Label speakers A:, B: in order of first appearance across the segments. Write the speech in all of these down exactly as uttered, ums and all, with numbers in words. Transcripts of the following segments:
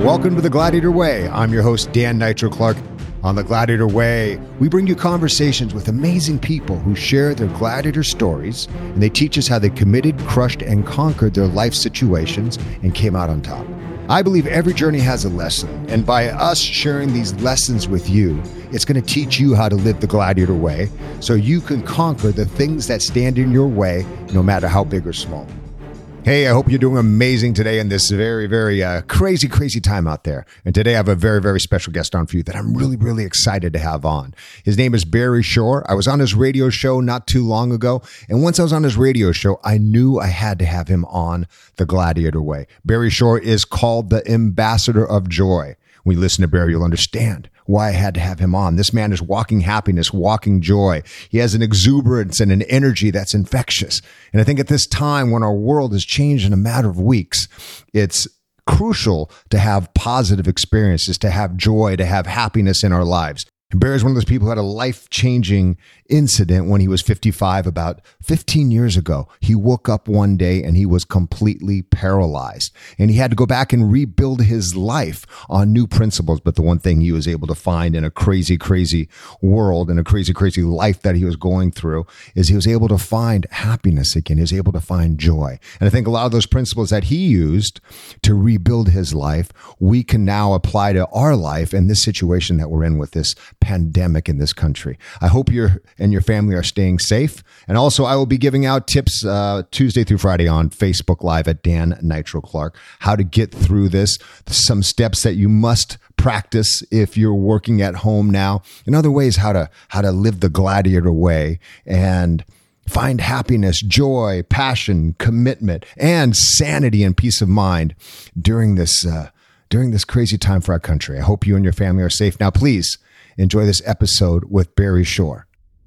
A: Welcome to The Gladiator Way. I'm your host, Dan Nitro Clark. On The Gladiator Way, we bring you conversations with amazing people who share their gladiator stories, and they teach us how they committed, crushed, and conquered their life situations and came out on top. I believe every journey has a lesson, and by us sharing these lessons with you, it's going to teach you how to live the gladiator way so you can conquer the things that stand in your way, no matter how big or small. Hey, I hope you're doing amazing today in this very, very uh, crazy, crazy time out there. And today I have a very, very special guest on for you that I'm really, really excited to have on. His name is Barry Shore. I was on his radio show not too long ago. And once I was on his radio show, I knew I had to have him on The Gladiator Way. Barry Shore is called the Ambassador of Joy. When you listen to Barry, you'll understand why I had to have him on. This man is walking happiness, walking joy. He has an exuberance and an energy that's infectious. And I think at this time when our world has changed in a matter of weeks, it's crucial to have positive experiences, to have joy, to have happiness in our lives. And Barry is one of those people who had a life-changing incident when he was fifty-five, about fifteen years ago. He woke up one day and he was completely paralyzed. And he had to go back and rebuild his life on new principles. But the one thing he was able to find in a crazy, crazy world and a crazy, crazy life that he was going through is he was able to find happiness again. He was able to find joy. And I think a lot of those principles that he used to rebuild his life, we can now apply to our life and this situation that we're in with this pandemic in this country. I hope you and your family are staying safe. And also, I will be giving out tips uh, Tuesday through Friday on Facebook Live at Dan Nitro Clark, how to get through this, some steps that you must practice if you're working at home now, and other ways how to how to live the gladiator way and find happiness, joy, passion, commitment, and sanity and peace of mind during this uh, during this crazy time for our country. I hope you and your family are safe. Now, please enjoy this episode with Barry Shore.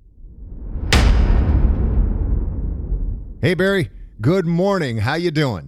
A: Hey, Barry. Good morning. How you doing?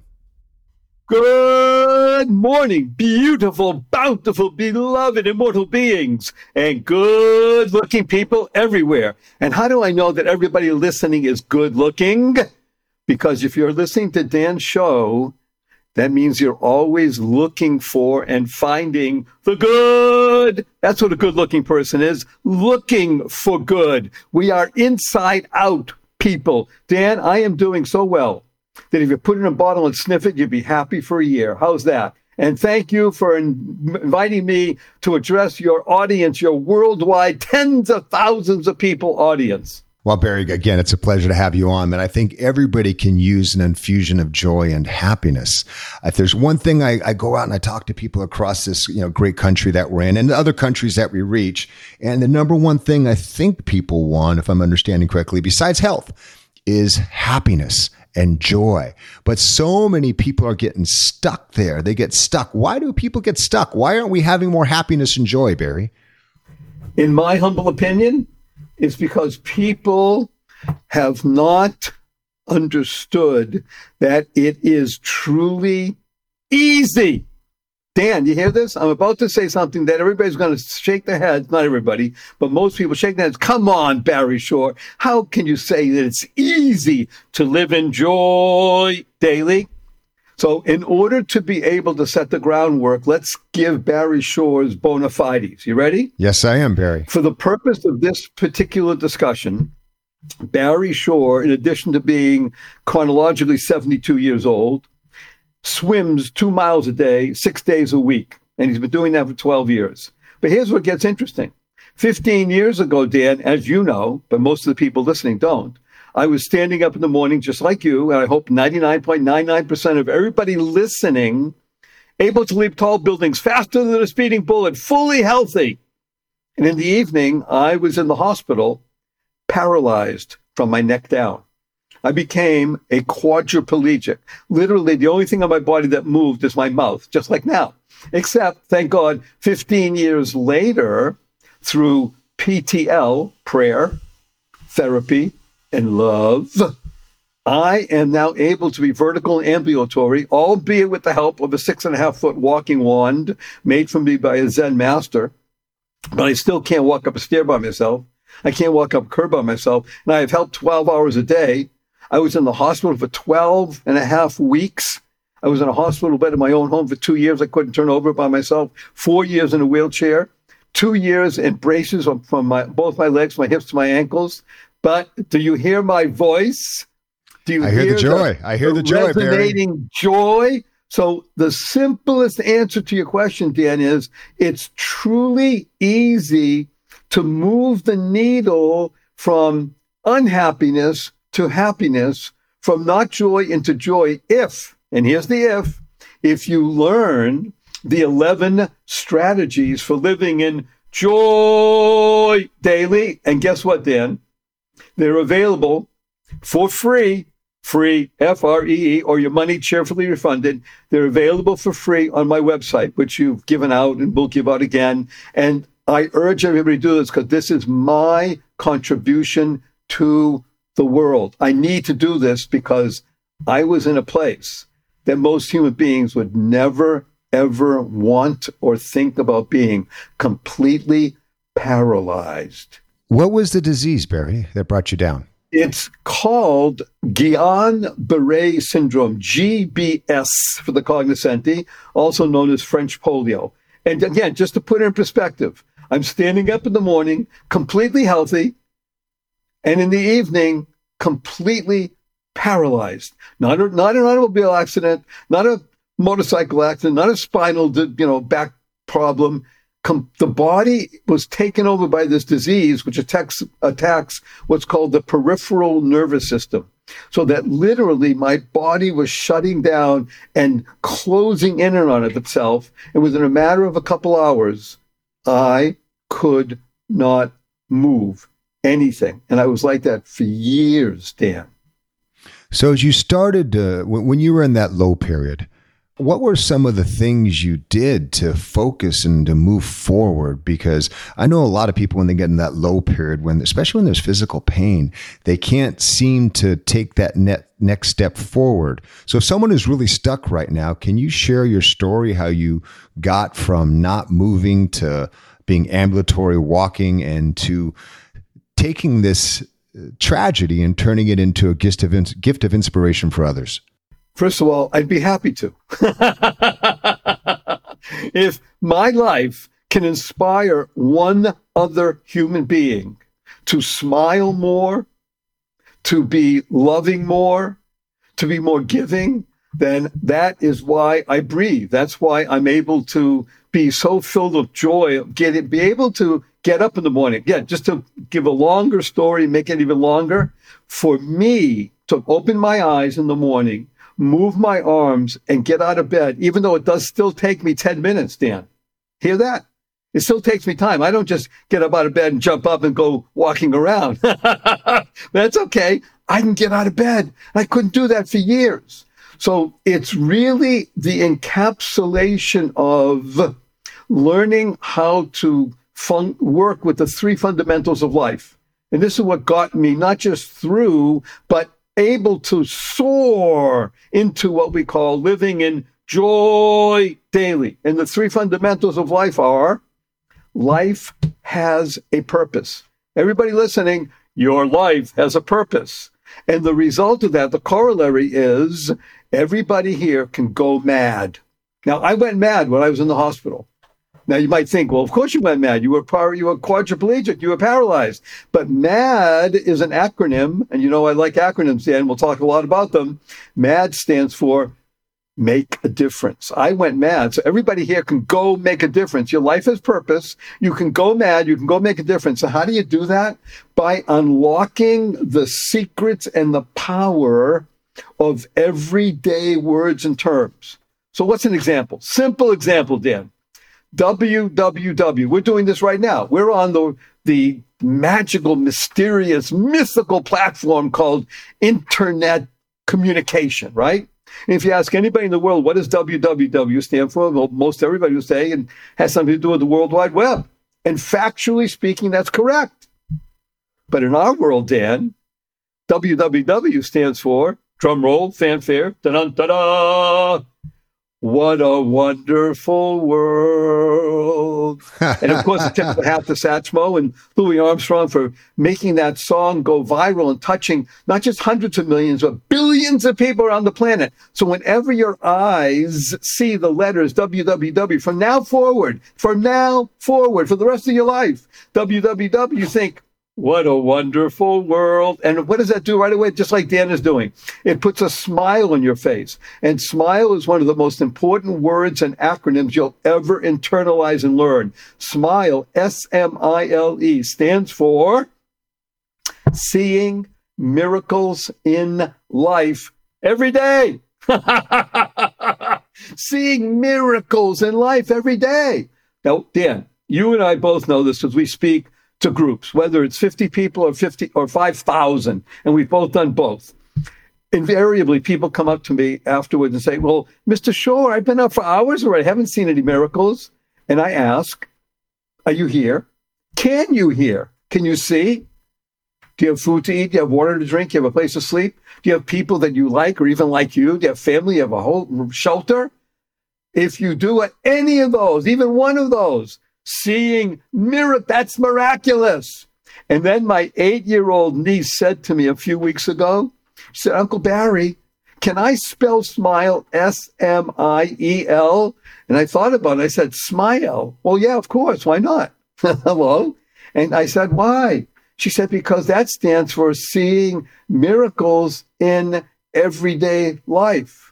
B: Good morning, beautiful, bountiful, beloved, immortal beings, and good-looking people everywhere. And how do I know that everybody listening is good-looking? Because if you're listening to Dan's show, that means you're always looking for and finding the good. That's what a good-looking person is, looking for good. We are inside out people. Dan, I am doing so well that if you put it in a bottle and sniff it, you'd be happy for a year. How's that? And thank you for in- inviting me to address your audience, your worldwide tens of thousands of people audience.
A: Well, Barry, again, it's a pleasure to have you on, man. I think everybody can use an infusion of joy and happiness. If there's one thing I, I go out and I talk to people across this, you know, great country that we're in and the other countries that we reach. And the number one thing I think people want, if I'm understanding correctly, besides health, is happiness and joy. But so many people are getting stuck there. They get stuck. Why do people get stuck? Why aren't we having more happiness and joy, Barry?
B: In my humble opinion, it's because people have not understood that it is truly easy. Dan, you hear this? I'm about to say something that everybody's going to shake their heads. Not everybody, but most people shake their heads. Come on, Barry Shore. How can you say that it's easy to live in joy daily? So in order to be able to set the groundwork, let's give Barry Shore's bona fides. You ready?
A: Yes, I am, Barry.
B: For the purpose of this particular discussion, Barry Shore, in addition to being chronologically seventy-two years old, swims two miles a day, six days a week. And he's been doing that for twelve years. But here's what gets interesting. fifteen years ago, Dan, as you know, but most of the people listening don't, I was standing up in the morning just like you, and I hope ninety-nine point nine nine percent of everybody listening, able to leap tall buildings faster than a speeding bullet, fully healthy. And in the evening, I was in the hospital, paralyzed from my neck down. I became a quadriplegic. Literally, the only thing on my body that moved is my mouth, just like now. Except, thank God, fifteen years later, through P T L, prayer, therapy, and love, I am now able to be vertical and ambulatory, albeit with the help of a six and a half foot walking wand made for me by a Zen master. But I still can't walk up a stair by myself. I can't walk up a curb by myself. And I have helped twelve hours a day. I was in the hospital for twelve and a half weeks. I was in a hospital bed in my own home for two years. I couldn't turn over by myself. Four years in a wheelchair. Two years in braces from my, both my legs, my hips to my ankles. But do you hear my voice? Do you
A: I hear, hear the joy. The, I hear the, the joy,
B: resonating
A: Barry.
B: joy. So the simplest answer to your question, Dan, is it's truly easy to move the needle from unhappiness to happiness, from not joy into joy, if, and here's the if, if you learn the eleven strategies for living in joy daily. And guess what, Dan? They're available for free, free, F R E E, or your money cheerfully refunded. They're available for free on my website, which you've given out and will give out again. And I urge everybody to do this because this is my contribution to the world. I need to do this because I was in a place that most human beings would never, ever want or think about being, completely paralyzed.
A: What was the disease, Barry, that brought you down?
B: It's called Guillain-Barré syndrome, G B S for the cognoscenti, also known as French polio. And again, just to put it in perspective, I'm standing up in the morning, completely healthy, and in the evening, completely paralyzed. Not a, not an automobile accident, not a motorcycle accident, not a spinal, you know, back problem. Com- the body was taken over by this disease, which attacks, attacks what's called the peripheral nervous system. So that literally my body was shutting down and closing in on itself. And within a matter of a couple hours, I could not move anything. And I was like that for years, Dan.
A: So as you started, uh, when, when you were in that low period, what were some of the things you did to focus and to move forward? Because I know a lot of people, when they get in that low period, when especially when there's physical pain, they can't seem to take that net, next step forward. So if someone is really stuck right now, can you share your story, how you got from not moving to being ambulatory walking and to taking this tragedy and turning it into a gift of, gift of inspiration for others?
B: First of all, I'd be happy to. If my life can inspire one other human being to smile more, to be loving more, to be more giving, then that is why I breathe. That's why I'm able to be so filled with joy, get it, be able to get up in the morning. Again, just to give a longer story, make it even longer, for me to open my eyes in the morning, move my arms and get out of bed, even though it does still take me ten minutes, Dan. Hear that? It still takes me time. I don't just get up out of bed and jump up and go walking around. That's okay. I can get out of bed. I couldn't do that for years. So it's really the encapsulation of learning how to fun- work with the three fundamentals of life. And this is what got me not just through, but able to soar into what we call living in joy daily. And the three fundamentals of life are: life has a purpose. Everybody listening, your life has a purpose. And the result of that, the corollary is everybody here can go mad. Now, I went mad when I was in the hospital. Now, you might think, well, of course you went mad. You were par- you were quadriplegic. You were paralyzed. But MAD is an acronym. And you know, I like acronyms, Dan. We'll talk a lot about them. MAD stands for make a difference. I went mad. So everybody here can go make a difference. Your life has purpose. You can go mad. You can go make a difference. So how do you do that? By unlocking the secrets and the power of everyday words and terms. So what's an example? Simple example, Dan. W W W. We're doing this right now. We're on the, the magical, mysterious, mythical platform called internet communication, right? And if you ask anybody in the world, what does W W W stand for? Well, most everybody will say it has something to do with the World Wide Web. And factually speaking, that's correct. But in our world, Dan, W W W stands for, drum roll, fanfare, da-dun, da-da, What a wonderful world. And of course, a tip of the hat to Satchmo and Louis Armstrong for making that song go viral and touching not just hundreds of millions, but billions of people around the planet. So whenever your eyes see the letters W W W, from now forward, from now forward, for the rest of your life, W W W, you think, what a wonderful world. And what does that do right away? Just like Dan is doing. It puts a smile on your face. And smile is one of the most important words and acronyms you'll ever internalize and learn. SMILE, S M I L E, stands for Seeing Miracles in Life Every Day. Seeing miracles in life every day. Now, Dan, you and I both know this as we speak to groups, whether it's fifty people or fifty or five thousand, and we've both done both. Invariably, people come up to me afterwards and say, well, Mister Shore, I've been up for hours already. I haven't seen any miracles. And I ask, are you here? Can you hear? Can you see? Do you have food to eat? Do you have water to drink? Do you have a place to sleep? Do you have people that you like or even like you? Do you have family? Do you have a whole shelter? If you do any of those, even one of those, seeing miracle, that's miraculous. And then my eight-year-old niece said to me a few weeks ago, she said, Uncle Barry, can I spell smile S M I E L? And I thought about it. I said, smile. Well, yeah, of course. Why not? Hello? And I said, why? She said, because that stands for seeing miracles in everyday life.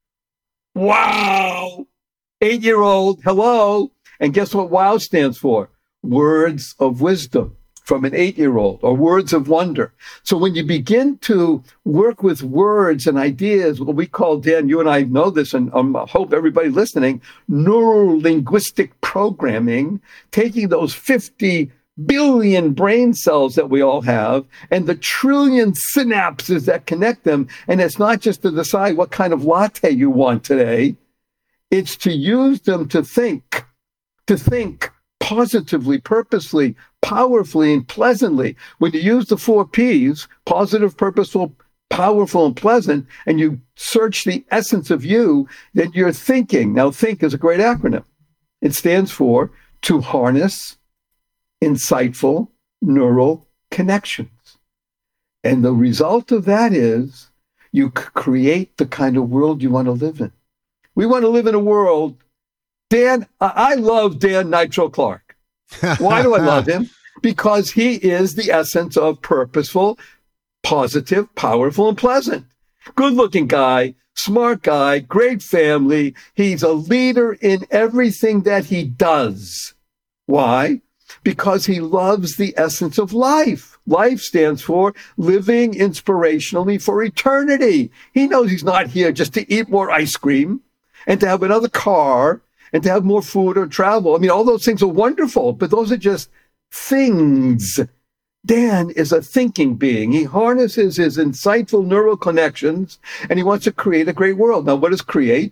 B: Wow. Eight-year-old, hello. And guess what WOW stands for? Words of wisdom from an eight-year-old, or words of wonder. So when you begin to work with words and ideas, what we call, Dan, you and I know this, and um, I hope everybody listening, neuro-linguistic programming, taking those fifty billion brain cells that we all have and the trillion synapses that connect them. And it's not just to decide what kind of latte you want today. It's to use them to think. To think positively, purposely, powerfully, and pleasantly. When you use the four P's, positive, purposeful, powerful, and pleasant, and you search the essence of you, then you're thinking. Now, think is a great acronym. It stands for to harness insightful neural connections. And the result of that is you create the kind of world you want to live in. We want to live in a world. Dan, I love Dan Nitro Clark. Why do I love him? Because he is the essence of purposeful, positive, powerful, and pleasant. Good-looking guy, smart guy, great family. He's a leader in everything that he does. Why? Because he loves the essence of life. Life stands for living inspirationally for eternity. He knows he's not here just to eat more ice cream and to have another car and to have more food or travel. I mean, all those things are wonderful, but those are just things. Dan is a thinking being. He harnesses his insightful neural connections, and he wants to create a great world. Now, what is create?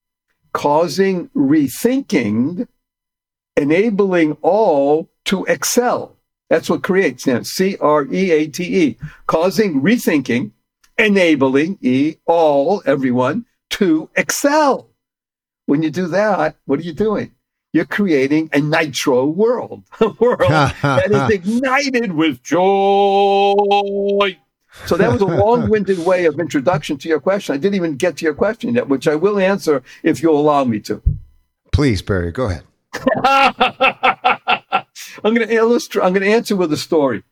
B: Causing rethinking, enabling all to excel. That's what create stands, C R E A T E. Causing rethinking, enabling, E, all, everyone, to excel. When you do that, what are you doing? You're creating a nitro world, a world that is ignited with joy. So that was a long-winded way of introduction to your question. I didn't even get to your question yet, which I will answer if you'll allow me to.
A: Please, Barry, go ahead.
B: I'm going to illustrate. I'm going to answer with a story.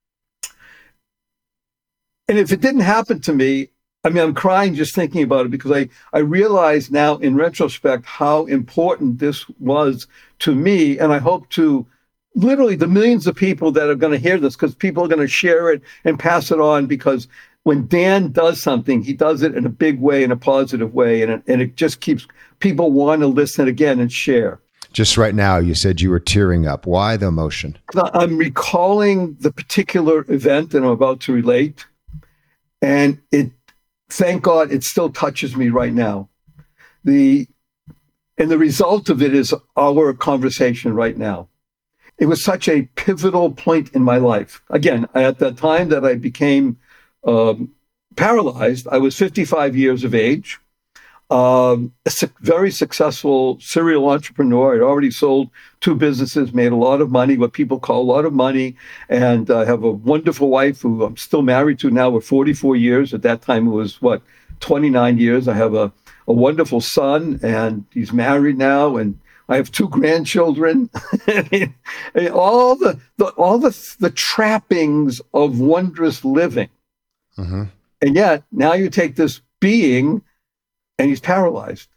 B: And if it didn't happen to me, I mean, I'm crying just thinking about it because I, I realize now in retrospect how important this was to me. And I hope to literally the millions of people that are going to hear this, because people are going to share it and pass it on, because when Dan does something, he does it in a big way, in a positive way. And it, and it just keeps people want to listen again and share.
A: Just right now, you said you were tearing up. Why the emotion?
B: I'm recalling the particular event that I'm about to relate. And it, thank God, it still touches me right now. The and the result of it is our conversation right now. It was such a pivotal point in my life. Again, at the time that I became um, paralyzed, I was fifty-five years of age. Um, a su- very successful serial entrepreneur. I'd already sold two businesses, made a lot of money, what people call a lot of money, and I uh, have a wonderful wife who I'm still married to now. We're forty-four years. At that time, it was, what, twenty-nine years. I have a, a wonderful son, and he's married now, and I have two grandchildren. I mean, all the, the all the the trappings of wondrous living. Mm-hmm. And yet, now you take this being and he's paralyzed.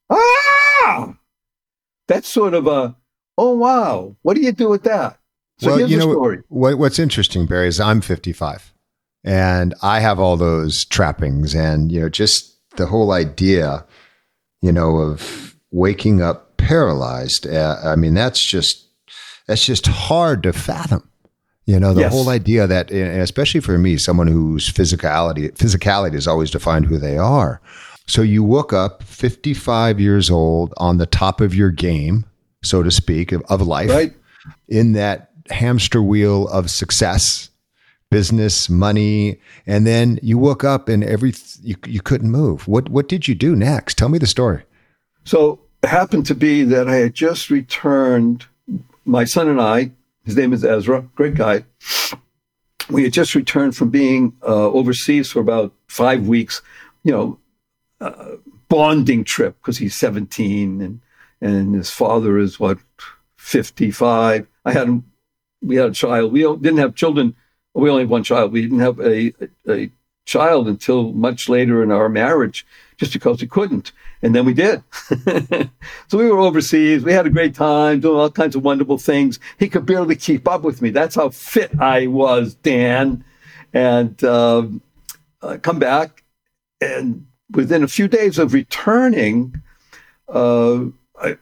B: Ah! That's sort of a, oh, wow. What do you do with that? So
A: well,
B: here's
A: you
B: the
A: know,
B: story.
A: What, what's interesting, Barry, is I'm fifty-five and I have all those trappings and, you know, just the whole idea, you know, of waking up paralyzed. Uh, I mean, that's just, that's just hard to fathom. You know, the yes. whole idea that, and especially for me, someone whose physicality, physicality has always defined who they are. So you woke up fifty-five years old on the top of your game, so to speak, of, of life,
B: right.
A: in that hamster wheel of success, business, money, and then you woke up and every you you couldn't move. What what did you do next? Tell me the story.
B: So it happened to be that I had just returned, my son and I, his name is Ezra, great guy. We had just returned from being uh, overseas for about five weeks, you know, uh, bonding trip because he's seventeen and and his father is what fifty-five. I had we had a child. We didn't have children. We only had one child. We didn't have a, a, a child until much later in our marriage, just because we couldn't. And then we did. So we were overseas. We had a great time doing all kinds of wonderful things. He could barely keep up with me. That's how fit I was, Dan. And um, I come back, and within a few days of returning, uh, I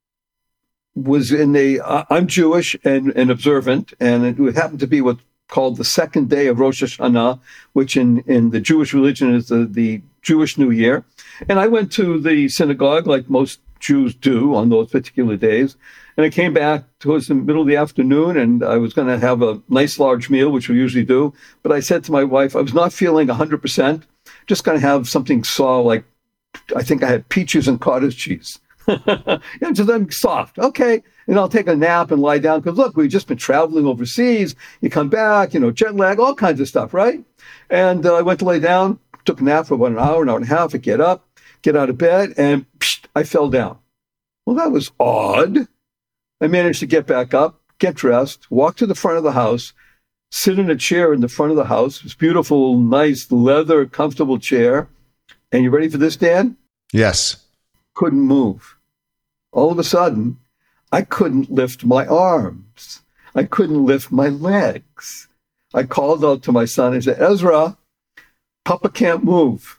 B: was in a, I'm Jewish and, and observant, and it happened to be what's called the second day of Rosh Hashanah, which in, in the Jewish religion is the, the Jewish New Year. And I went to the synagogue like most Jews do on those particular days. And I came back towards the middle of the afternoon, and I was going to have a nice large meal, which we usually do. But I said to my wife, I was not feeling one hundred percent. Just going to have something soft, like I think I had peaches and cottage cheese. Yeah, just something soft. Okay. And I'll take a nap and lie down. Because look, we've just been traveling overseas. You come back, you know, jet lag, all kinds of stuff, right? And uh, I went to lay down, took a nap for about an hour, an hour and a half. I get up, get out of bed, and psh, I fell down. Well, that was odd. I managed to get back up, get dressed, walk to the front of the house, sit in a chair in the front of the house. This beautiful, nice, leather, comfortable chair. And you ready for this, Dan?
A: Yes.
B: Couldn't move. All of a sudden, I couldn't lift my arms. I couldn't lift my legs. I called out to my son and said, Ezra, Papa can't move.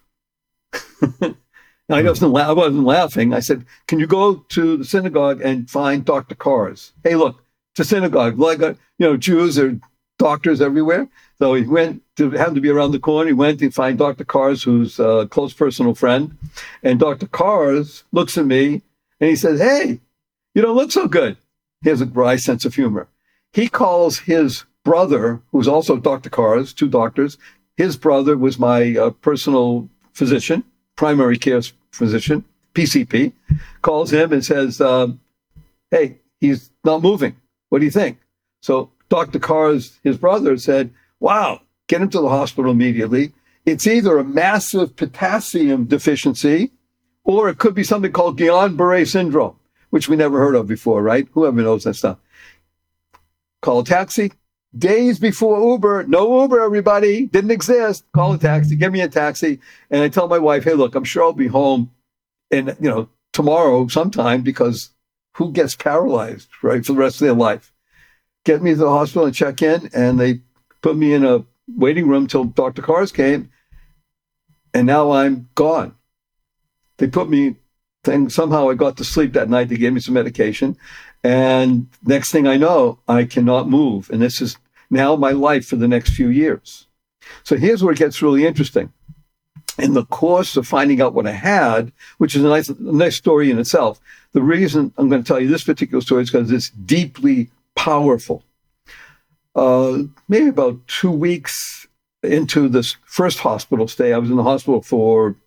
B: I wasn't, la- I wasn't laughing. I said, can you go to the synagogue and find Doctor Kars? Hey, look, it's a synagogue. Like, you know, Jews are doctors everywhere. So he went to, happened to be around the corner. He went to find Doctor Kars, who's a close personal friend. And Doctor Kars looks at me and he says, hey, you don't look so good. He has a dry sense of humor. He calls his brother, who's also Doctor Kars, two doctors. His brother was my uh, personal physician, primary care physician, P C P, calls him and says, um, hey, he's not moving. What do you think? So Doctor Kars, his brother, said, wow, get him to the hospital immediately. It's either a massive potassium deficiency or it could be something called Guillain-Barré syndrome, which we never heard of before, right? Whoever knows that stuff. Call a taxi. Days before Uber, no Uber, everybody, didn't exist. Call a taxi, give me a taxi. And I tell my wife, hey, look, I'm sure I'll be home in, you know, tomorrow sometime, because who gets paralyzed, right, for the rest of their life? Get me to the hospital and check in. And they put me in a waiting room till Doctor Kars came. And now I'm gone. They put me, thing, somehow I got to sleep that night. They gave me some medication. And next thing I know, I cannot move. And this is now my life for the next few years. So here's where it gets really interesting. In the course of finding out what I had, which is a nice, a nice story in itself, the reason I'm going to tell you this particular story is because it's deeply powerful. Uh, maybe about two weeks into this first hospital stay, I was in the hospital for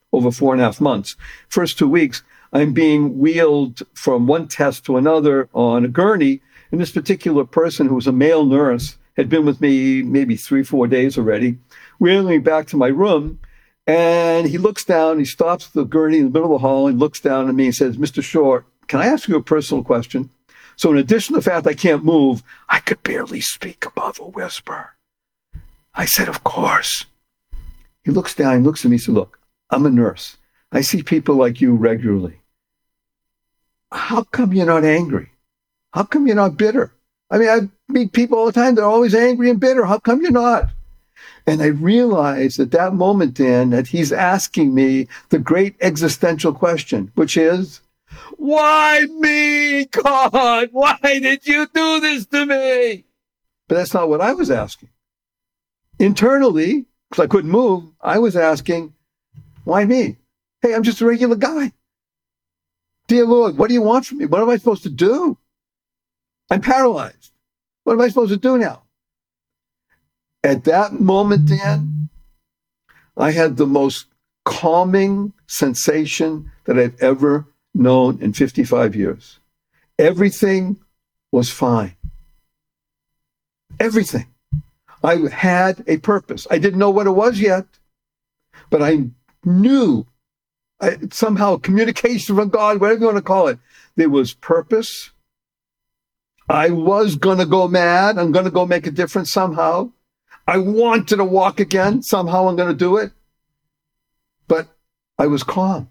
B: over four and a half months. First two weeks, I'm being wheeled from one test to another on a gurney. And this particular person, who was a male nurse, had been with me maybe three, four days already, wheeling me back to my room. And he looks down, he stops the gurney in the middle of the hall and looks down at me and says, "Mister Shore, can I ask you a personal question?" So in addition to the fact I can't move, I could barely speak above a whisper. I said, "Of course." He looks down, he looks at me and said, "Look, I'm a nurse. I see people like you regularly. How come you're not angry? How come you're not bitter? I mean, I meet people all the time. They're always angry and bitter. How come you're not?" And I realized at that moment, Dan, that he's asking me the great existential question, which is, why me, God? Why did you do this to me? But that's not what I was asking. Internally, because I couldn't move, I was asking, why me? Hey, I'm just a regular guy. Dear Lord, what do you want from me? What am I supposed to do? I'm paralyzed. What am I supposed to do now? At that moment, Dan, I had the most calming sensation that I've ever known in fifty-five years. Everything was fine. Everything. I had a purpose. I didn't know what it was yet, but I knew I, somehow communication from God, whatever you want to call it, there was purpose. I was going to go mad. I'm going to go make a difference somehow. I wanted to walk again. Somehow I'm going to do it. But I was calm.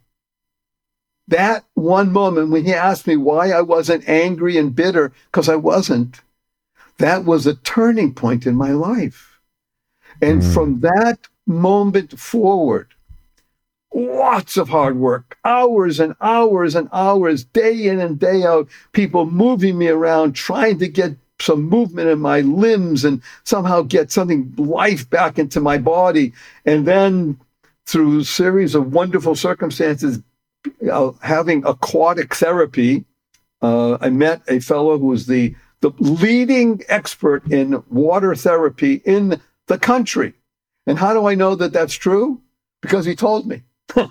B: That one moment when he asked me why I wasn't angry and bitter, because I wasn't, that was a turning point in my life. And mm. from that moment forward, lots of hard work, hours and hours and hours, day in and day out, people moving me around, trying to get some movement in my limbs and somehow get something, life back into my body. And then through a series of wonderful circumstances, uh, having aquatic therapy, uh, I met a fellow who was the, the leading expert in water therapy in the country. And how do I know that that's true? Because he told me.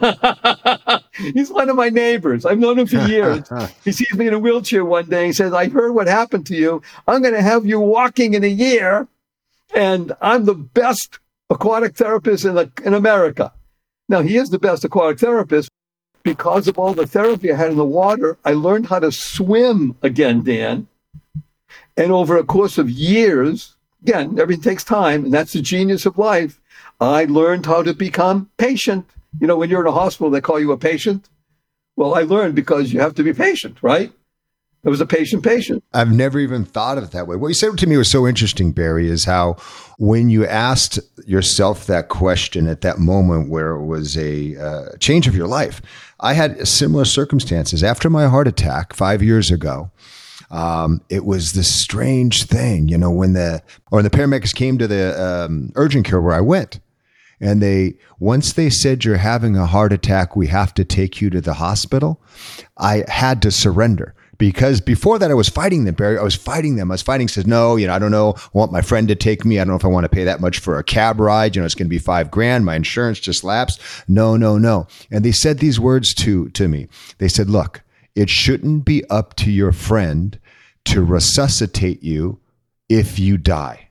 B: He's one of my neighbors. I've known him for years. He sees me in a wheelchair one day. He says, "I heard what happened to you. I'm going to have you walking in a year, and I'm the best aquatic therapist in, the, in America." Now, he is the best aquatic therapist. Because of all the therapy I had in the water, I learned how to swim again, Dan. And over a course of years, again, everything takes time, and that's the genius of life, I learned how to become patient. You know, when you're in a hospital, they call you a patient. Well, I learned because you have to be patient, right? I was a patient patient.
A: I've never even thought of it that way. What you said to me was so interesting, Barry, is how when you asked yourself that question at that moment where it was a uh, change of your life, I had similar circumstances. After my heart attack five years ago, Um, it was this strange thing, you know, when the, or the paramedics came to the um, urgent care where I went, and they, once they said, "You're having a heart attack, we have to take you to the hospital," I had to surrender. Because before that, I was fighting them, Barry. I was fighting them. I was fighting, says, "No, you know, I don't know. I want my friend to take me. I don't know if I want to pay that much for a cab ride. You know, it's going to be five grand. My insurance just lapsed. No, no, no." And they said these words to, to me. They said, "Look, it shouldn't be up to your friend to resuscitate you if you die."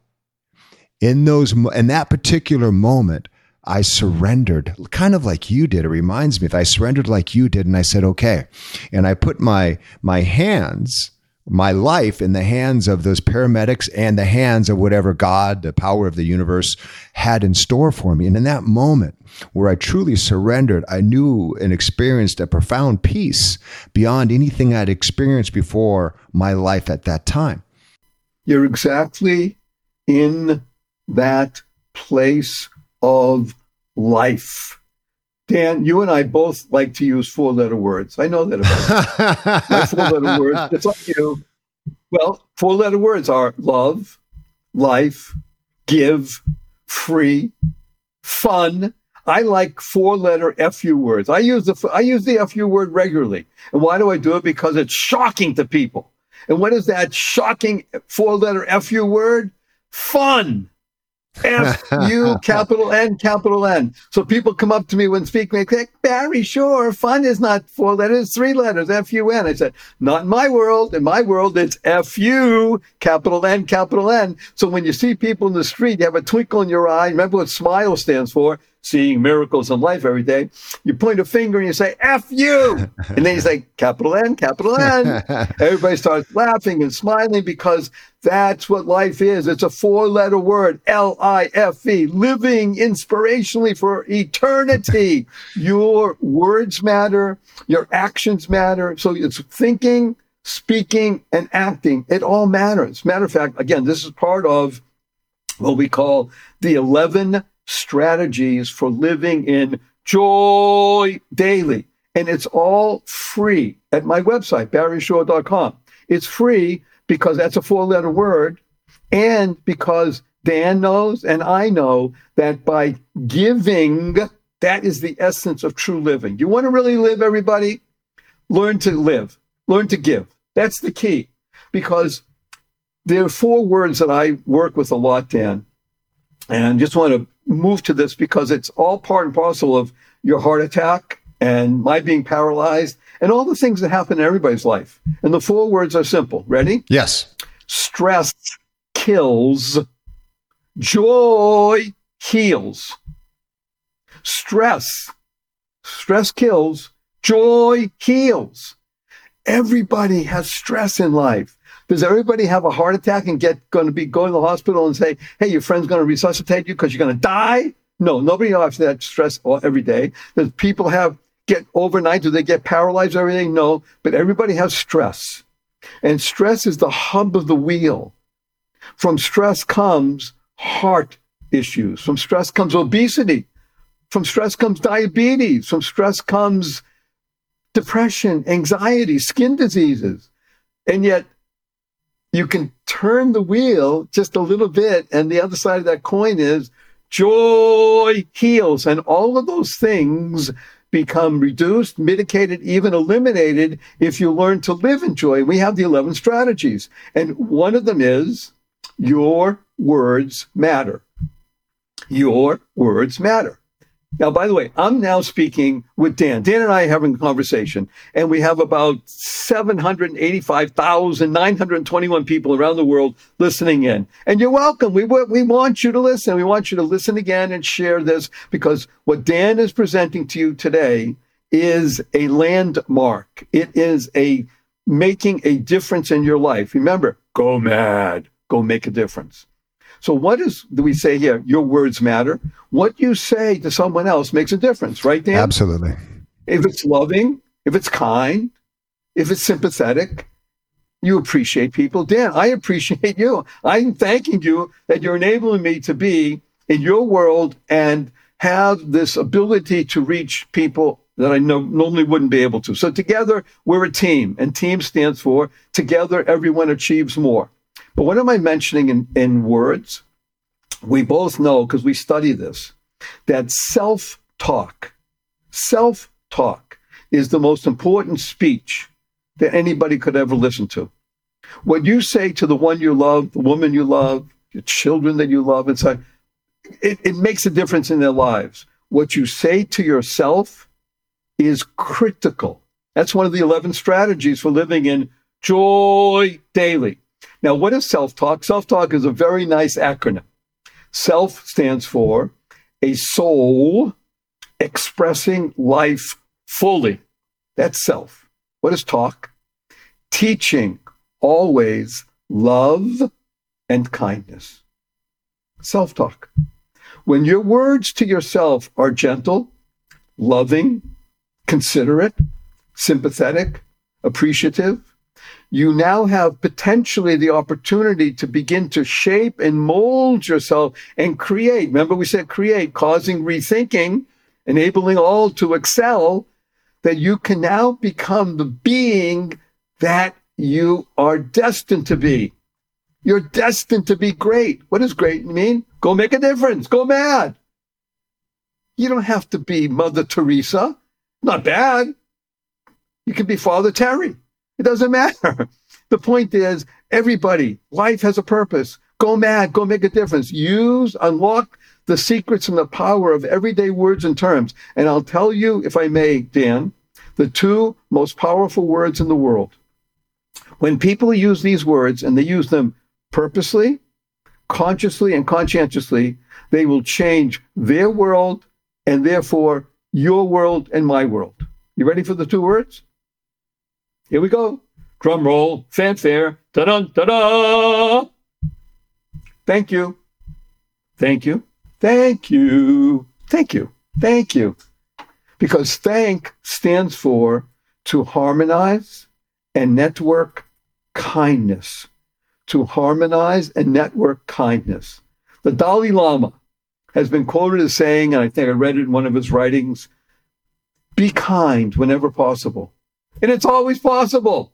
A: In those, in that particular moment, I surrendered, kind of like you did. It reminds me, if I surrendered like you did, and I said, "Okay," and I put my my hands, my life in the hands of those paramedics and the hands of whatever God, the power of the universe, had in store for me. And in that moment where I truly surrendered, I knew and experienced a profound peace beyond anything I'd experienced before my life at that time.
B: You're exactly in that place of life. Dan, you and I both like to use four-letter words. I know that about you. My four-letter words, it's like you. Well, four-letter words are love, life, give, free, fun. I like four-letter F U words. I use the I use the F U word regularly. And why do I do it? Because it's shocking to people. And what is that shocking four-letter F U word? Fun. F U, capital N, capital N. So people come up to me when speaking, they say, Barry, sure, fun is not four letters, three letters, F U N. I said, not in my world. In my world, it's F U, capital N, capital N. So when you see people in the street, you have a twinkle in your eye. Remember what SMILE stands for? Seeing miracles in life every day. You point a finger and you say, F you. And then you say, capital N, capital N. Everybody starts laughing and smiling because that's what life is. It's a four-letter word, L I F E, living inspirationally for eternity. Your words matter. Your actions matter. So it's thinking, speaking, and acting. It all matters. Matter of fact, again, this is part of what we call the eleven strategies for living in joy daily. And it's all free at my website, barry shore dot com. It's free because that's a four-letter word, and because Dan knows and I know that by giving, that is the essence of true living. You want to really live, everybody? Learn to live. Learn to give. That's the key. Because there are four words that I work with a lot, Dan. And I just want to move to this because it's all part and parcel of your heart attack and my being paralyzed and all the things that happen in everybody's life. And the four words are simple. Ready?
A: Yes.
B: Stress kills. Joy heals. Stress. Stress kills. Joy heals. Everybody has stress in life. Does everybody have a heart attack and get going to be going to the hospital and say, hey, your friend's going to resuscitate you because you're going to die? No, nobody has that stress all, every day. Does people have get overnight? Do they get paralyzed or everything? No, but everybody has stress. And stress is the hub of the wheel. From stress comes heart issues. From stress comes obesity. From stress comes diabetes. From stress comes depression, anxiety, skin diseases. And yet, you can turn the wheel just a little bit, and the other side of that coin is joy heals. And all of those things become reduced, mitigated, even eliminated if you learn to live in joy. We have the eleven strategies. And one of them is your words matter. Your words matter. Now, by the way, I'm now speaking with Dan. Dan and I are having a conversation, and we have about seven hundred eighty-five thousand nine hundred twenty-one people around the world listening in. And you're welcome. We, we want you to listen. We want you to listen again and share this, because what Dan is presenting to you today is a landmark. It is a making a difference in your life. Remember, go mad, go make a difference. So what is, do we say here? Your words matter. What you say to someone else makes a difference, right, Dan?
A: Absolutely.
B: If it's loving, if it's kind, if it's sympathetic, you appreciate people. Dan, I appreciate you. I'm thanking you that you're enabling me to be in your world and have this ability to reach people that I know normally wouldn't be able to. So together, we're a team, and team stands for together, everyone achieves more. But what am I mentioning in, in words? We both know, because we study this, that self-talk, self-talk is the most important speech that anybody could ever listen to. What you say to the one you love, the woman you love, your children that you love, and so it, it makes a difference in their lives. What you say to yourself is critical. That's one of the eleven strategies for living in joy daily. Now, what is self-talk? Self-talk is a very nice acronym. Self stands for a soul expressing life fully. That's self. What is talk? Teaching always love and kindness. Self-talk. When your words to yourself are gentle, loving, considerate, sympathetic, appreciative, you now have potentially the opportunity to begin to shape and mold yourself and create. Remember, we said create, causing rethinking, enabling all to excel, that you can now become the being that you are destined to be. You're destined to be great. What does great mean? Go make a difference. Go mad. You don't have to be Mother Teresa. Not bad. You can be Father Terry. It doesn't matter. The point is, everybody, life has a purpose. Go mad. Go make a difference. Use, unlock the secrets and the power of everyday words and terms. And I'll tell you, if I may, Dan, the two most powerful words in the world. When people use these words and they use them purposely, consciously, and conscientiously, they will change their world and therefore your world and my world. You ready for the two words? Here we go. Drum roll, fanfare, da-dun, da-da. Thank you. Thank you. Thank you. Thank you. Thank you. Because thank stands for to harmonize and network kindness. To harmonize and network kindness. The Dalai Lama has been quoted as saying, and I think I read it in one of his writings, be kind whenever possible. And it's always possible.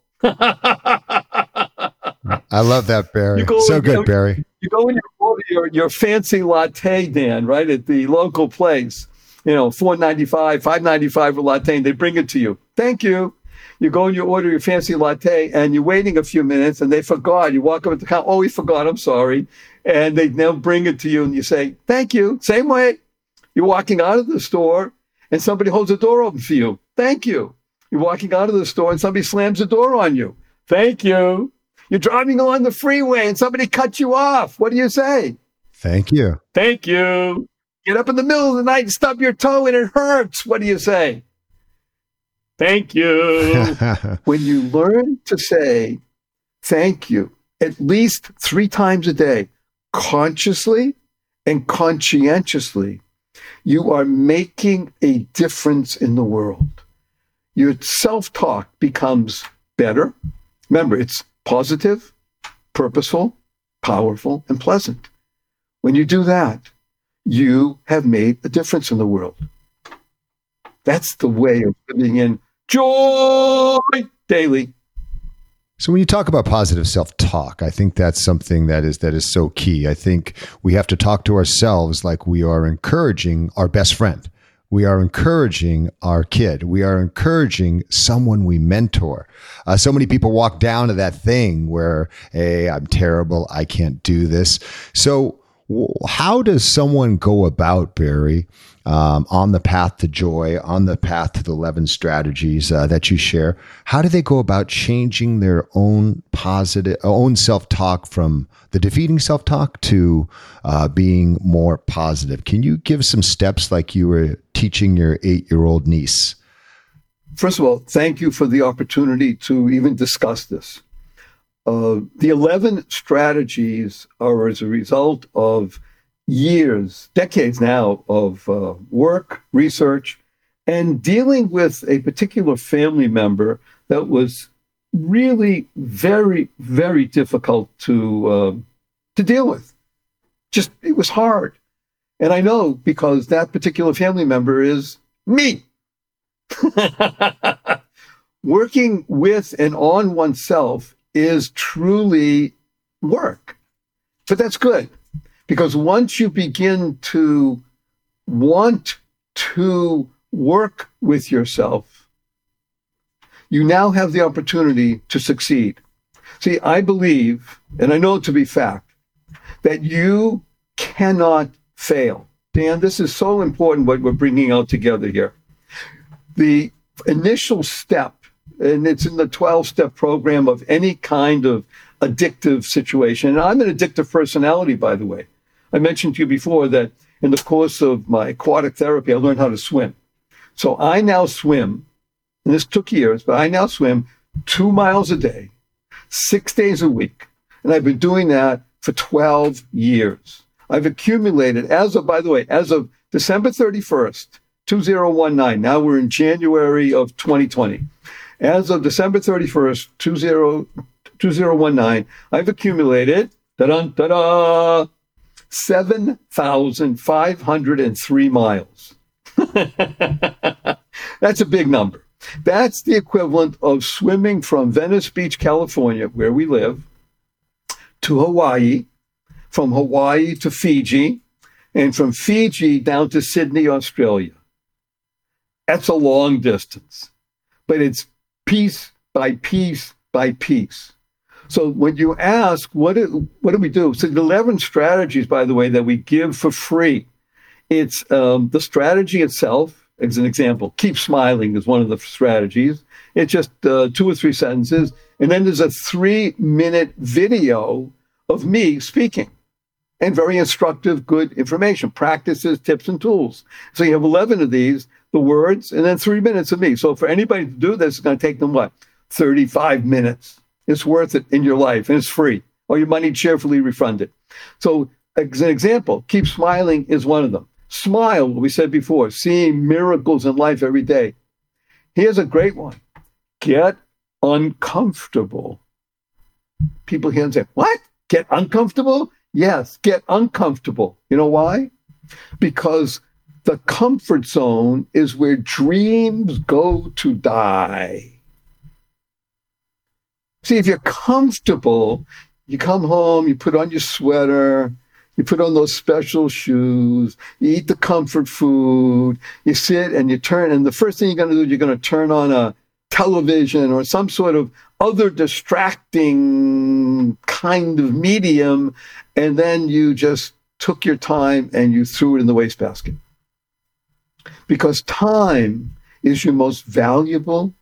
A: I love that, Barry. So good, you, Barry.
B: You go in your, your your fancy latte, Dan, right, at the local place. You know, four ninety-five, five ninety-five a latte, and they bring it to you. Thank you. You go and you order your fancy latte, and you're waiting a few minutes, and they forgot. You walk up at the counter. Oh, we forgot. I'm sorry. And they now bring it to you, and you say, thank you. Same way. You're walking out of the store, and somebody holds the door open for you. Thank you. You're walking out of the store, and somebody slams the door on you. Thank you. You're driving along the freeway, and somebody cuts you off. What do you say?
A: Thank you.
B: Thank you. Get up in the middle of the night and stub your toe, and it hurts. What do you say? Thank you. When you learn to say thank you at least three times a day, consciously and conscientiously, you are making a difference in the world. Your self-talk becomes better. Remember, it's positive, purposeful, powerful, and pleasant. When you do that, you have made a difference in the world. That's the way of living in joy daily.
A: So when you talk about positive self-talk, I think that's something that is that is so key. I think we have to talk to ourselves like we are encouraging our best friend. We are encouraging our kid. We are encouraging someone we mentor. Uh, so many people walk down to that thing where, hey, I'm terrible. I can't do this. So how does someone go about, Barry, um, on the path to joy, on the path to the eleven strategies uh, that you share? How do they go about changing their own positive, own self-talk from the defeating self-talk to uh, being more positive? Can you give some steps like you were teaching your eight-year-old niece?
B: First of all, thank you for the opportunity to even discuss this. Uh, the eleven strategies are as a result of years, decades now, of uh, work, research, and dealing with a particular family member that was really very, very difficult to uh, to deal with. Just, it was hard. And I know because that particular family member is me. Working with and on oneself is truly work. But that's good, because once you begin to want to work with yourself, you now have the opportunity to succeed. See, I believe, and I know it to be fact, that you cannot fail. Dan, this is so important what we're bringing out together here. The initial step, and it's in the twelve-step program of any kind of addictive situation. And I'm an addictive personality, by the way. I mentioned to you before that in the course of my aquatic therapy, I learned how to swim. So I now swim, and this took years, but I now swim two miles a day, six days a week. And I've been doing that for twelve years. I've accumulated, as of, by the way, as of December thirty-first, two thousand nineteen, now we're in January of twenty twenty. As of December thirty-first, two thousand nineteen, I've accumulated, da-da, da-da, seven thousand five hundred three miles. That's a big number. That's the equivalent of swimming from Venice Beach, California, where we live, to Hawaii, from Hawaii to Fiji, and from Fiji down to Sydney, Australia. That's a long distance, but it's piece by piece by piece. So when you ask, what do, what do we do? So the eleven strategies, by the way, that we give for free. It's um, the strategy itself, as an example. Keep smiling is one of the strategies. It's just uh, two or three sentences. And then there's a three-minute video of me speaking. And very instructive, good information, practices, tips, and tools. So you have eleven of these, the words, and then three minutes of me. So for anybody to do this, it's going to take them, what, thirty-five minutes. It's worth it in your life, and it's free. Or your money cheerfully refunded. So as an example, keep smiling is one of them. Smile, we said before, seeing miracles in life every day. Here's a great one. Get uncomfortable. People hear and say, what? Get uncomfortable? Yes, get uncomfortable. You know why? Because the comfort zone is where dreams go to die. See, if you're comfortable, you come home, you put on your sweater, you put on those special shoes, you eat the comfort food, you sit and you turn, and the first thing you're going to do, you're going to turn on a television or some sort of other distracting kind of medium, and then you just took your time and you threw it in the wastebasket. Because time is your most valuable,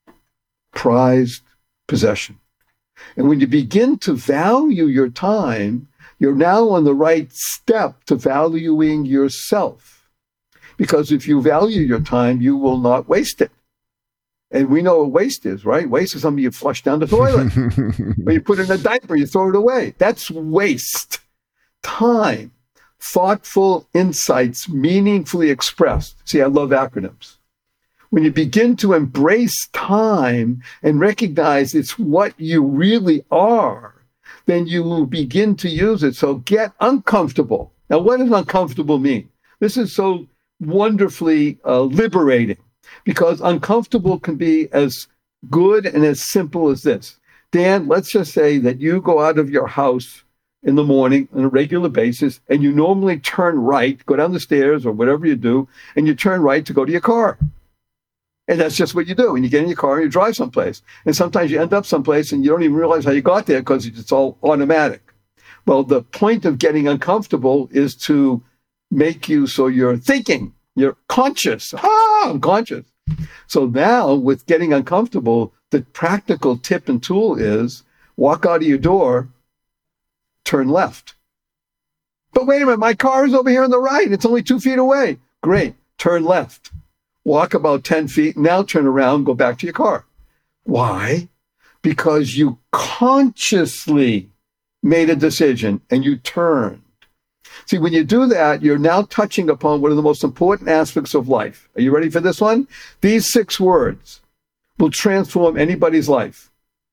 B: prized possession. And when you begin to value your time, you're now on the right step to valuing yourself. Because if you value your time, you will not waste it. And we know what waste is, right? Waste is something you flush down the toilet. Or you put in a diaper, you throw it away. That's waste. Time, thoughtful insights, meaningfully expressed. See, I love acronyms. When you begin to embrace time and recognize it's what you really are, then you will begin to use it. So get uncomfortable. Now, what does uncomfortable mean? This is so wonderfully uh, liberating, because uncomfortable can be as good and as simple as this. Dan, let's just say that you go out of your house in the morning on a regular basis, and you normally turn right, go down the stairs or whatever you do, and you turn right to go to your car. And that's just what you do. And you get in your car and you drive someplace. And sometimes you end up someplace and you don't even realize how you got there because it's all automatic. Well, the point of getting uncomfortable is to make you so you're thinking, you're conscious. Ah, I'm conscious. So now with getting uncomfortable, the practical tip and tool is walk out of your door, turn left. But wait a minute, my car is over here on the right. It's only two feet away. Great, turn left. Walk about ten feet, now turn around, go back to your car. Why? Because you consciously made a decision and you turned. See, when you do that, you're now touching upon one of the most important aspects of life. Are you ready for this one? These six words will transform anybody's life.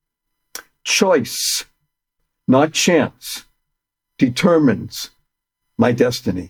B: Choice, not chance, determines my destiny.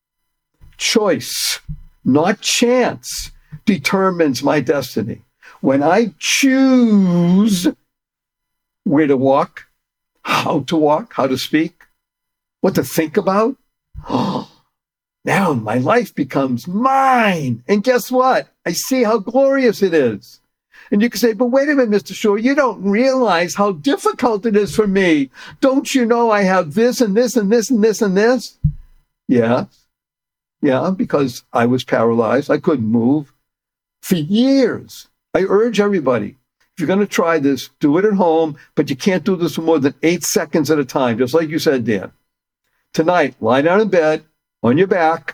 B: Choice, not chance, determines my destiny. When I choose where to walk, how to walk, how to speak, what to think about, oh, now my life becomes mine. And guess what? I see how glorious it is. And you can say, but wait a minute, Mister Shore, you don't realize how difficult it is for me. Don't you know I have this and this and this and this and this? Yeah. Yeah, because I was paralyzed. I couldn't move for years. I urge everybody, if you're going to try this, do it at home, but you can't do this for more than eight seconds at a time, just like you said, Dan. Tonight, lie down in bed, on your back,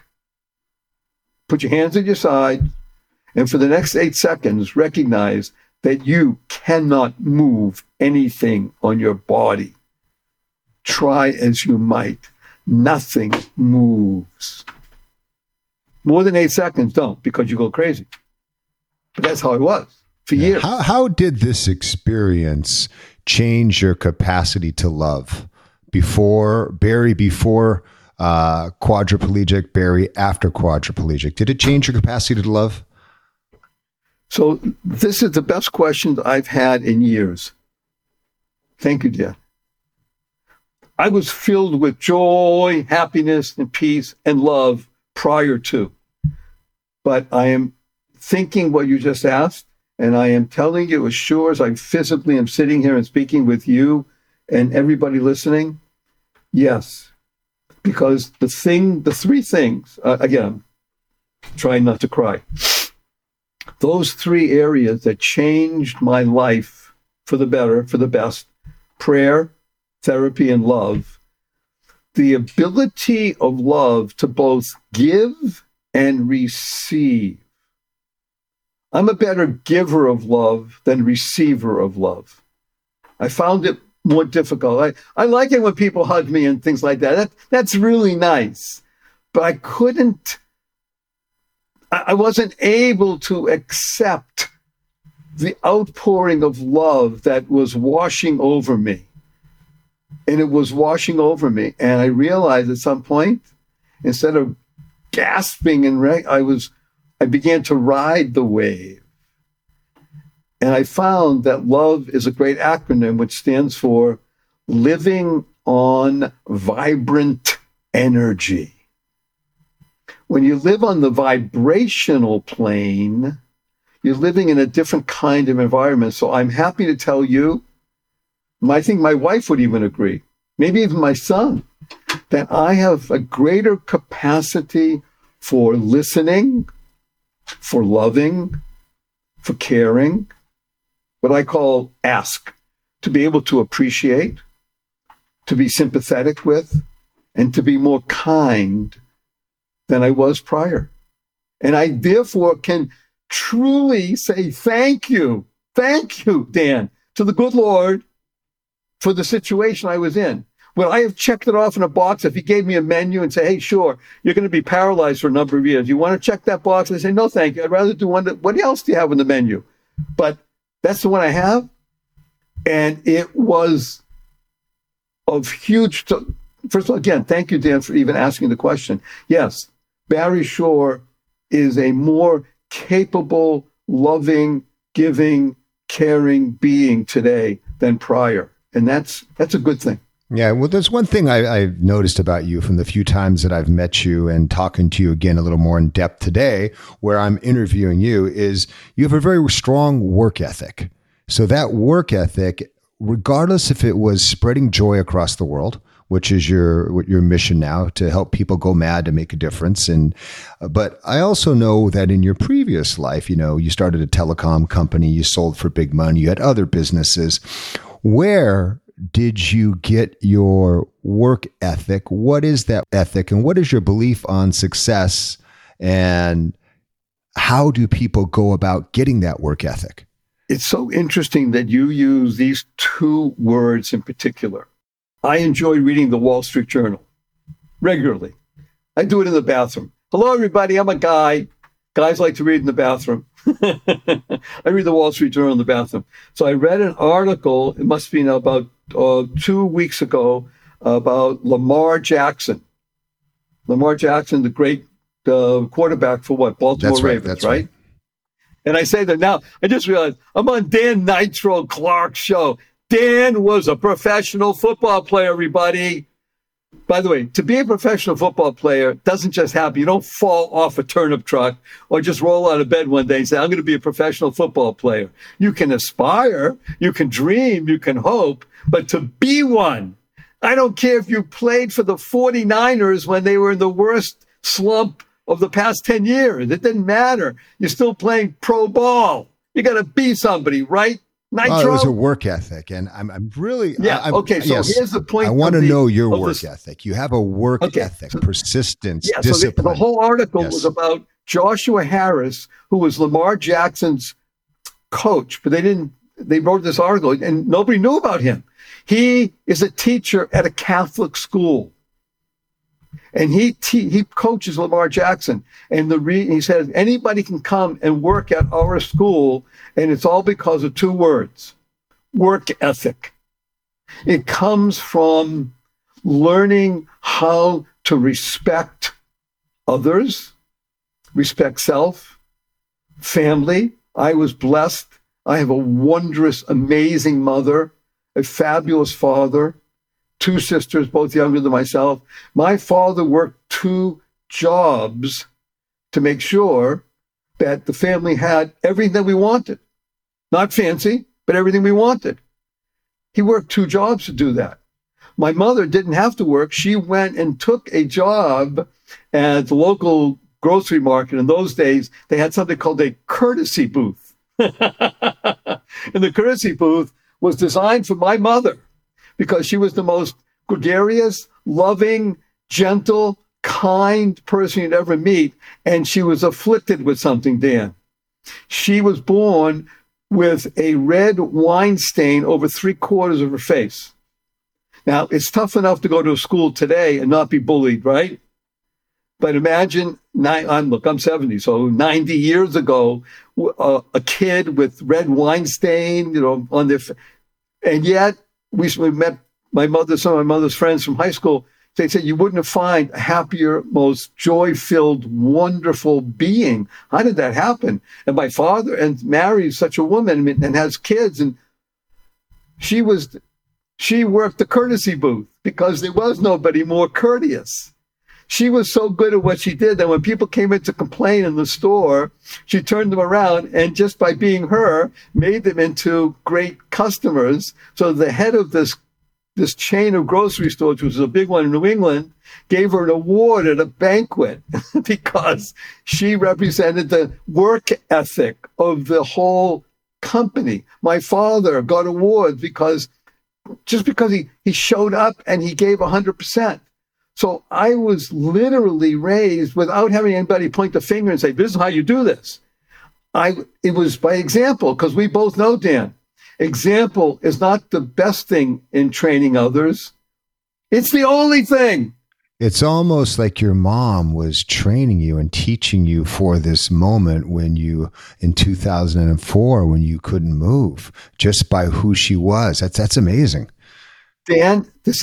B: put your hands at your side, and for the next eight seconds, recognize that you cannot move anything on your body. Try as you might. Nothing moves. More than eight seconds, don't, because you go crazy. But that's how it was for years.
A: How, how did this experience change your capacity to love? Before, Barry before uh, quadriplegic, Barry after quadriplegic. Did it change your capacity to love?
B: So this is the best question I've had in years. Thank you, dear. I was filled with joy, happiness, and peace and love prior to. But I am thinking what you just asked, and I am telling you as sure as I physically am sitting here and speaking with you, and everybody listening, yes. Because the thing, the three things, uh, again, trying not to cry, those three areas that changed my life for the better, for the best, prayer, therapy, and love, the ability of love to both give and receive. I'm a better giver of love than receiver of love. I found it more difficult. I, I like it when people hug me and things like that. that that's really nice. But I couldn't, I, I wasn't able to accept the outpouring of love that was washing over me. And it was washing over me. And I realized at some point, instead of gasping and re- I was, I began to ride the wave. And I found that love is a great acronym, which stands for living on vibrant energy. When you live on the vibrational plane, you're living in a different kind of environment. So I'm happy to tell you, I think my wife would even agree, maybe even my son, that I have a greater capacity for listening, for loving, for caring, what I call ask, to be able to appreciate, to be sympathetic with, and to be more kind than I was prior. And I therefore can truly say thank you, thank you, Dan, to the good Lord for the situation I was in. When I have checked it off in a box, if he gave me a menu and say, hey, sure, you're going to be paralyzed for a number of years. You want to check that box? I say, no, thank you. I'd rather do one that, what else do you have on the menu? But that's the one I have. And it was of huge, first of all, again, thank you, Dan, for even asking the question. Yes, Barry Shore is a more capable, loving, giving, caring being today than prior. And that's that's a good thing.
A: Yeah, well, there's one thing I, I've noticed about you from the few times that I've met you and talking to you again a little more in depth today, where I'm interviewing you, is you have a very strong work ethic. So that work ethic, regardless if it was spreading joy across the world, which is your your mission now, to help people go mad to make a difference. And but I also know that in your previous life, you know, you started a telecom company, you sold for big money, you had other businesses. Where did you get your work ethic? What is that ethic, and what is your belief on success, and how do people go about getting that work ethic?
B: It's so interesting that you use these two words in particular. I enjoy reading the Wall Street Journal regularly. I do it in the bathroom. Hello, everybody. I'm a guy. Guys like to read in the bathroom. I read the Wall Street Journal in the bathroom. So I read an article, it must be now about uh, two weeks ago, about Lamar Jackson. Lamar Jackson, the great uh, quarterback for what? Baltimore
A: that's right,
B: Ravens,
A: that's
B: right?
A: right?
B: And I say that now, I just realized I'm on Dan Nitro Clark's show. Dan was a professional football player, everybody. By the way, to be a professional football player doesn't just happen. You don't fall off a turnip truck or just roll out of bed one day and say, I'm going to be a professional football player. You can aspire, you can dream, you can hope, but to be one, I don't care if you played for the forty-niners when they were in the worst slump of the past ten years. It didn't matter. You're still playing pro ball. You got to be somebody, right? Nitro?
A: Oh, it was a work ethic, and I'm, I'm really
B: yeah.
A: I'm,
B: okay, so
A: yes,
B: here's the point.
A: I want to
B: the,
A: know your work
B: this.
A: ethic. You have a work
B: okay.
A: ethic,
B: so,
A: persistence,
B: yeah,
A: discipline.
B: So the, the whole article
A: yes.
B: was about Joshua Harris, who was Lamar Jackson's coach, but they didn't. They wrote this article, and nobody knew about him. He is a teacher at a Catholic school. And he te- he coaches Lamar Jackson. And the re- he says, anybody can come and work at our school, and it's all because of two words, work ethic. It comes from learning how to respect others, respect self, family. I was blessed. I have a wondrous, amazing mother, a fabulous father, two sisters, both younger than myself. My father worked two jobs to make sure that the family had everything that we wanted. Not fancy, but everything we wanted. He worked two jobs to do that. My mother didn't have to work. She went and took a job at the local grocery market. In those days, they had something called a courtesy booth. And the courtesy booth was designed for my mother because she was the most gregarious, loving, gentle, kind person you'd ever meet. And she was afflicted with something, Dan. She was born with a red wine stain over three quarters of her face. Now, it's tough enough to go to a school today and not be bullied, right? But imagine, I'm, look, I'm seventy, so ninety years ago, uh, a kid with red wine stain, you know, on their, and yet we, we met my mother, some of my mother's friends from high school. They said you wouldn't find a happier, most joy-filled, wonderful being. How did that happen? And my father and marries such a woman and has kids, and she was. She worked the courtesy booth because there was nobody more courteous. She was so good at what she did that when people came in to complain in the store, she turned them around and just by being her, made them into great customers. So the head of this, this chain of grocery stores, which was a big one in New England, gave her an award at a banquet because she represented the work ethic of the whole company. My father got awards because just because he, he showed up and he gave one hundred percent. So I was literally raised without having anybody point the finger and say, this is how you do this. I It was by example, because we both know, Dan, example is not the best thing in training others. It's the only thing.
A: It's almost like your mom was training you and teaching you for this moment when you, in two thousand four, when you couldn't move, just by who she was. That's that's amazing.
B: Dan, this,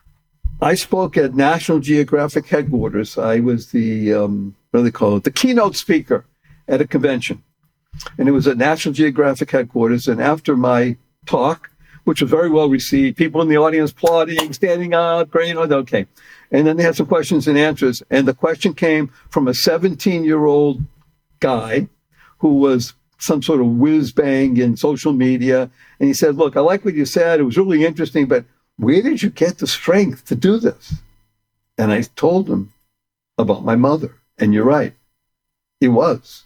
B: I spoke at National Geographic headquarters. I was the, um, what do they call it, the keynote speaker at a convention. And it was at National Geographic headquarters. And after my talk, which was very well received, people in the audience applauding, standing up, praying, okay. And then they had some questions and answers. And the question came from a seventeen-year-old guy who was some sort of whiz-bang in social media. And he said, look, I like what you said. It was really interesting, but where did you get the strength to do this? And I told him about my mother. And you're right. It was.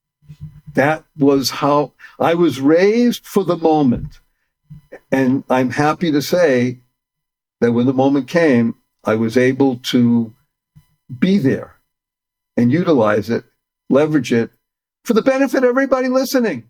B: That was how I was raised for the moment. And I'm happy to say that when the moment came, I was able to be there and utilize it, leverage it for the benefit of everybody listening.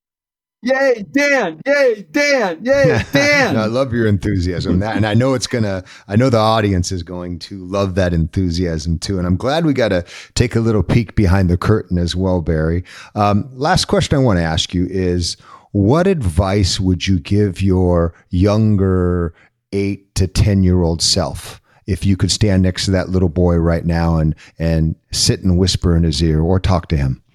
B: Yay, Dan! Yay, Dan! Yay, Dan!
A: No, I love your enthusiasm, and I know it's gonna. I know the audience is going to love that enthusiasm too. And I'm glad we got to take a little peek behind the curtain as well, Barry. Um, last question I want to ask you is: what advice would you give your younger eight to ten year old self? If you could stand next to that little boy right now and and sit and whisper in his ear or talk to him.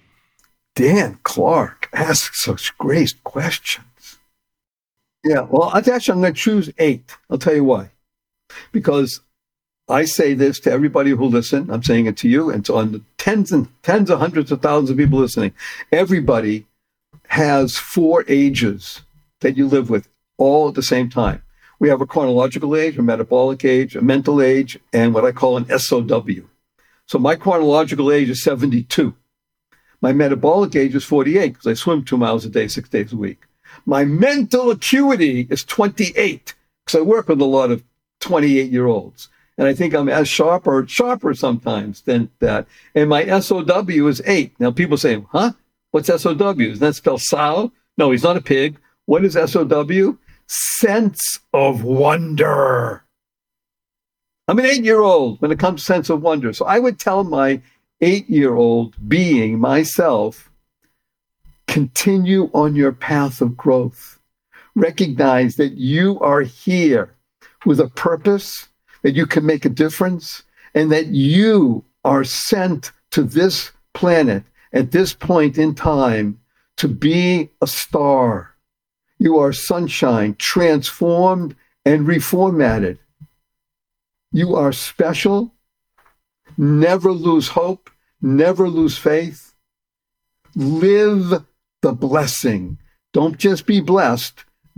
B: Dan Clark asks such great questions. Yeah, well, actually, I'm going to choose eight. I'll tell you why. Because I say this to everybody who listen. I'm saying it to you and to on the tens and tens of hundreds of thousands of people listening. Everybody has four ages that you live with all at the same time. We have a chronological age, a metabolic age, a mental age, and what I call an S O W. So my chronological age is seventy-two. My metabolic age is forty-eight because I swim two miles a day, six days a week. My mental acuity is twenty-eight because I work with a lot of twenty-eight-year-olds. And I think I'm as sharp or sharper sometimes than that. And my S O W is eight. Now people say, huh? What's S O W? Does that spell sow? No, he's not a pig. What is S O W? Sense of wonder. I'm an eight-year-old when it comes to sense of wonder. So I would tell my eight-year-old being, myself, continue on your path of growth. Recognize that you are here with a purpose, that you can make a difference, and that you are sent to this planet at this point in time to be a star. You are sunshine, transformed and reformatted. You are special. Never lose hope. Never lose faith. Live the blessing. Don't just be blessed.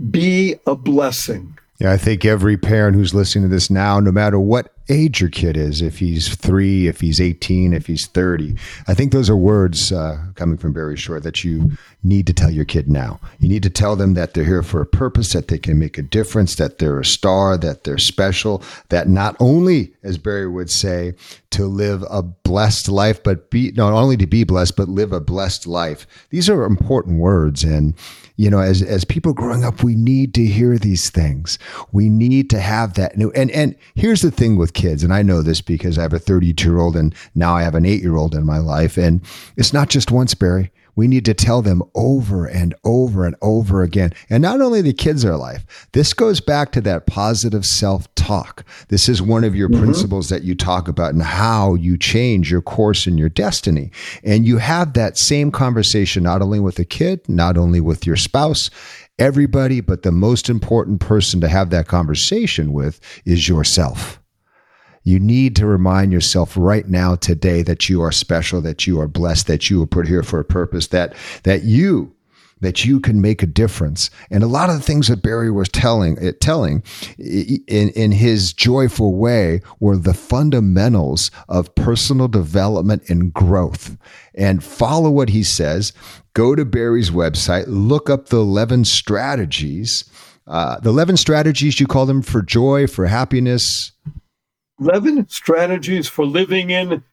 B: Be a blessing.
A: Yeah, I think every parent who's listening to this now, no matter what age your kid is, if he's three, if he's eighteen, if he's thirty, I think those are words uh, coming from Barry Shore that you need to tell your kid now. You need to tell them that they're here for a purpose, that they can make a difference, that they're a star, that they're special, that not only, as Barry would say, to live a blessed life, but be not only to be blessed, but live a blessed life. These are important words. And you know, as as people growing up, we need to hear these things. We need to have that. And and here's the thing with kids, and I know this because I have a thirty-two-year-old and now I have an eight-year-old in my life. And it's not just once, Barry. We need to tell them over and over and over again. And not only the kids are life, this goes back to that positive self-talk. This is one of your mm-hmm. principles that you talk about and how you change your course and your destiny. And you have that same conversation, not only with a kid, not only with your spouse, everybody, but the most important person to have that conversation with is yourself. You need to remind yourself right now, today, that you are special, that you are blessed, that you were put here for a purpose, that that you that you can make a difference. And a lot of the things that Barry was telling, it, telling in, in his joyful way were the fundamentals of personal development and growth. And follow what he says. Go to Barry's website, look up the eleven strategies, uh, the eleven strategies, you call them, for joy, for happiness.
B: eleven strategies for living in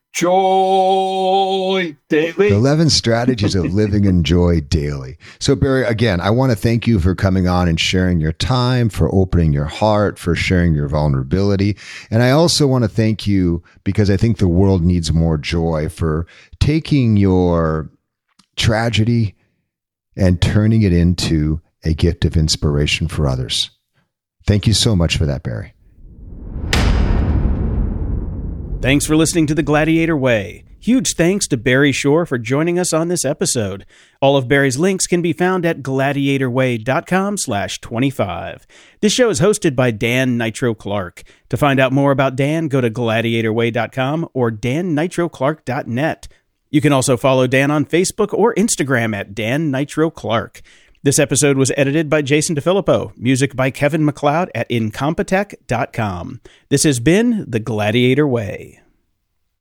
B: joy daily.
A: The eleven strategies of living in joy daily. So, Barry, again, I want to thank you for coming on and sharing your time, for opening your heart, for sharing your vulnerability. And I also want to thank you because I think the world needs more joy, for taking your tragedy and turning it into a gift of inspiration for others. Thank you so much for that, Barry.
C: Thanks for listening to The Gladiator Way. Huge thanks to Barry Shore for joining us on this episode. All of Barry's links can be found at gladiatorway.com slash 25. This show is hosted by Dan Nitro Clark. To find out more about Dan, go to gladiatorway dot com or dan nitro clark dot net. You can also follow Dan on Facebook or Instagram at Dan Nitro Clark. This episode was edited by Jason DeFilippo. Music by Kevin MacLeod at incompetech dot com. This has been The Gladiator Way.